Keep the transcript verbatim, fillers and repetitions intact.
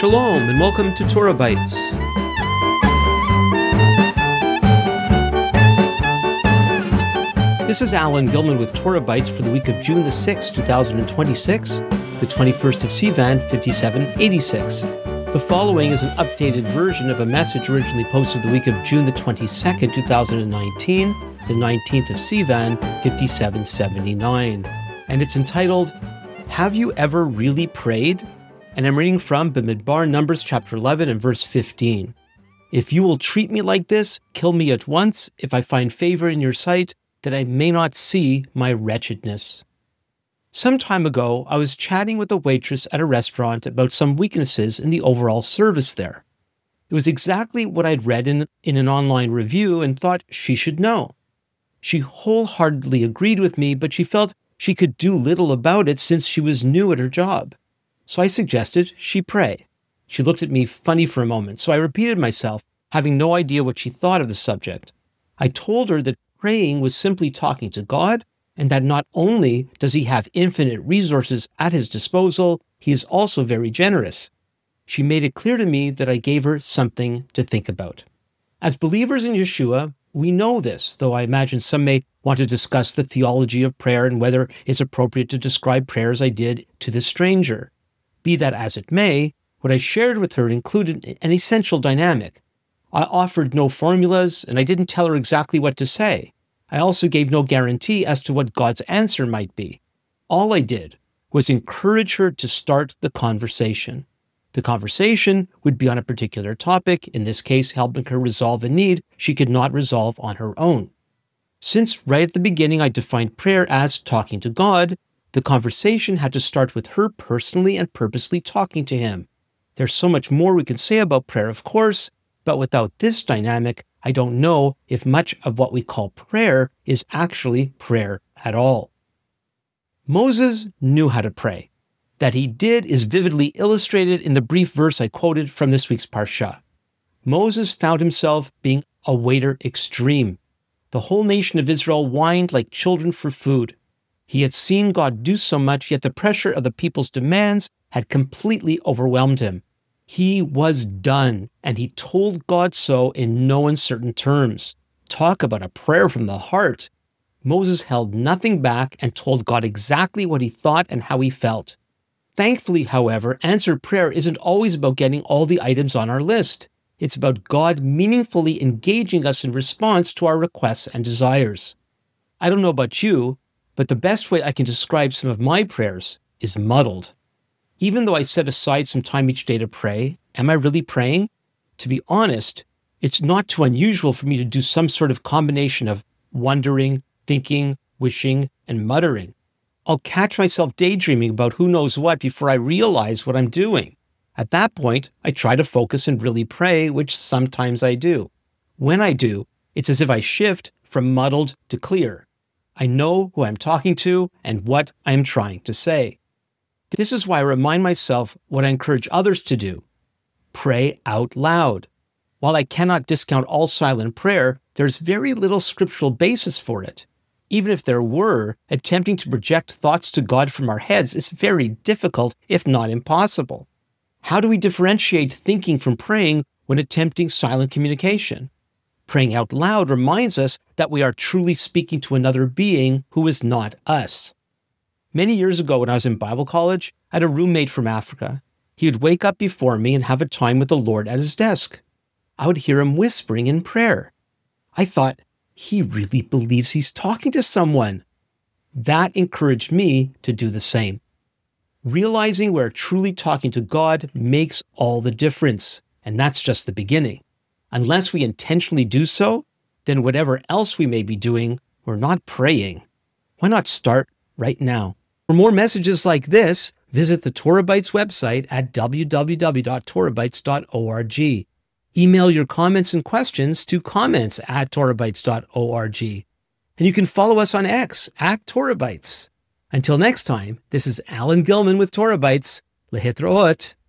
Shalom and welcome to Torah Bites. This is Alan Gilman with Torah Bites for the week of June the sixth, two thousand twenty-six, the twenty-first of Sivan, fifty-seven eighty-six. The following is an updated version of a message originally posted the week of June the twenty-second, two thousand nineteen, the nineteenth of Sivan, fifty-seven seventy-nine. And it's entitled, Have You Ever Really Prayed? And I'm reading from Bamidbar, Numbers chapter eleven and verse fifteen. If you will treat me like this, kill me at once, if I find favor in your sight, that I may not see my wretchedness. Some time ago, I was chatting with a waitress at a restaurant about some weaknesses in the overall service there. It was exactly what I'd read in, in an online review and thought she should know. She wholeheartedly agreed with me, but she felt she could do little about it since she was new at her job. So I suggested she pray. She looked at me funny for a moment, so I repeated myself, having no idea what she thought of the subject. I told her that praying was simply talking to God, and that not only does he have infinite resources at his disposal, he is also very generous. She made it clear to me that I gave her something to think about. As believers in Yeshua, we know this, though I imagine some may want to discuss the theology of prayer and whether it's appropriate to describe prayer as I did to this stranger. Be that as it may, what I shared with her included an essential dynamic. I offered no formulas, and I didn't tell her exactly what to say. I also gave no guarantee as to what God's answer might be. All I did was encourage her to start the conversation. The conversation would be on a particular topic, in this case, helping her resolve a need she could not resolve on her own. Since right at the beginning I defined prayer as talking to God, the conversation had to start with her personally and purposely talking to him. There's so much more we can say about prayer, of course, but without this dynamic, I don't know if much of what we call prayer is actually prayer at all. Moses knew how to pray. That he did is vividly illustrated in the brief verse I quoted from this week's Parsha. Moses found himself being a waiter extreme. The whole nation of Israel whined like children for food. He had seen God do so much, yet the pressure of the people's demands had completely overwhelmed him. He was done, and he told God so in no uncertain terms. Talk about a prayer from the heart. Moses held nothing back and told God exactly what he thought and how he felt. Thankfully, however, answered prayer isn't always about getting all the items on our list. It's about God meaningfully engaging us in response to our requests and desires. I don't know about you, but the best way I can describe some of my prayers is muddled. Even though I set aside some time each day to pray, am I really praying? To be honest, it's not too unusual for me to do some sort of combination of wondering, thinking, wishing, and muttering. I'll catch myself daydreaming about who knows what before I realize what I'm doing. At that point, I try to focus and really pray, which sometimes I do. When I do, it's as if I shift from muddled to clear. I know who I'm talking to and what I'm trying to say. This is why I remind myself what I encourage others to do. Pray out loud. While I cannot discount all silent prayer, there's very little scriptural basis for it. Even if there were, attempting to project thoughts to God from our heads is very difficult, if not impossible. How do we differentiate thinking from praying when attempting silent communication? Praying out loud reminds us that we are truly speaking to another being who is not us. Many years ago when I was in Bible college, I had a roommate from Africa. He would wake up before me and have a time with the Lord at his desk. I would hear him whispering in prayer. I thought, he really believes he's talking to someone. That encouraged me to do the same. Realizing we're truly talking to God makes all the difference, and that's just the beginning. Unless we intentionally do so, then whatever else we may be doing, we're not praying. Why not start right now? For more messages like this, visit the Torah Bites website at w w w dot torah bites dot org. Email your comments and questions to comments at torah bites dot org. And you can follow us on X at Torah Bites. Until next time, this is Alan Gilman with Torah Bites. Lehitraot.